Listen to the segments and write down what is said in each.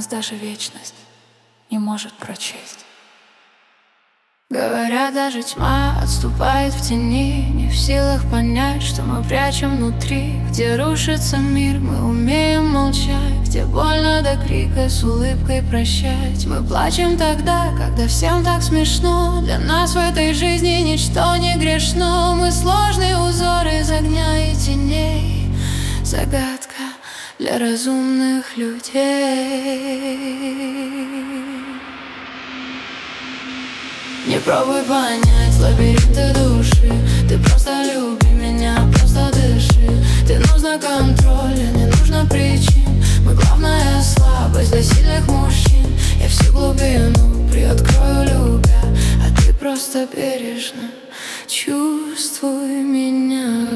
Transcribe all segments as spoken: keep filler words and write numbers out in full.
нас даже вечность не может прочесть. Говорят, даже тьма отступает в тени, не в силах понять, что мы прячем внутри. Где рушится мир, мы умеем молчать, где больно до крика, с улыбкой прощать. Мы плачем тогда, когда всем так смешно. Для нас в этой жизни ничто не грешно. Мы сложный узор из огня и теней, загадка для разумных людей. Не пробуй понять лабиринты души, ты просто люби меня, просто дыши. Ты нужна контроля, не нужно причин. Мы главная слабость для сильных мужчин. Я всю глубину приоткрою, любя, а ты просто бережно чувствуй меня.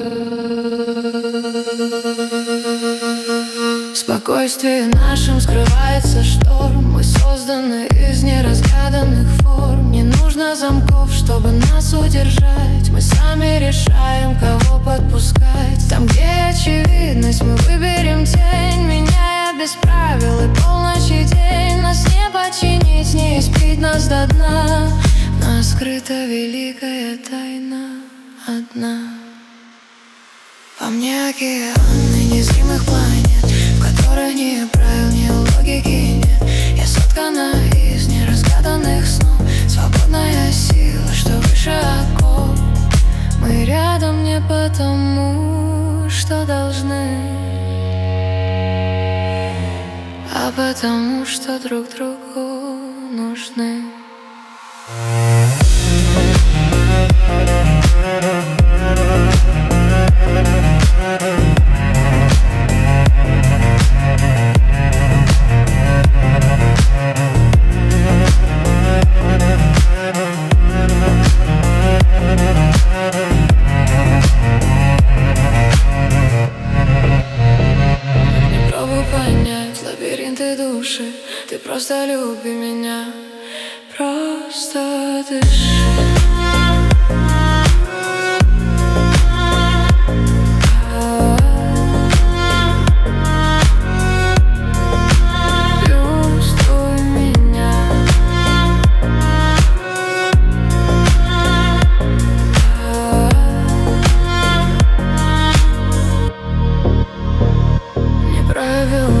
В спокойствии нашем скрывается шторм. Мы созданы из неразгаданных форм. Не нужно замков, чтобы нас удержать. Мы сами решаем, кого подпускать. Там, где очевидность, мы выберем тень, меняя без правил и полночь и день. Нас не починить, не испить нас до дна. Но скрыта великая тайна одна. Во мне океаны незримых планет, в которых ни правил, ни логики нет. Я соткана из неразгаданных снов, свободная сила, что выше оков. Мы рядом не потому, что должны, а потому, что друг другу нужны. Лабиринты души, ты просто люби меня, просто дыши. Чувствуй меня. Не правил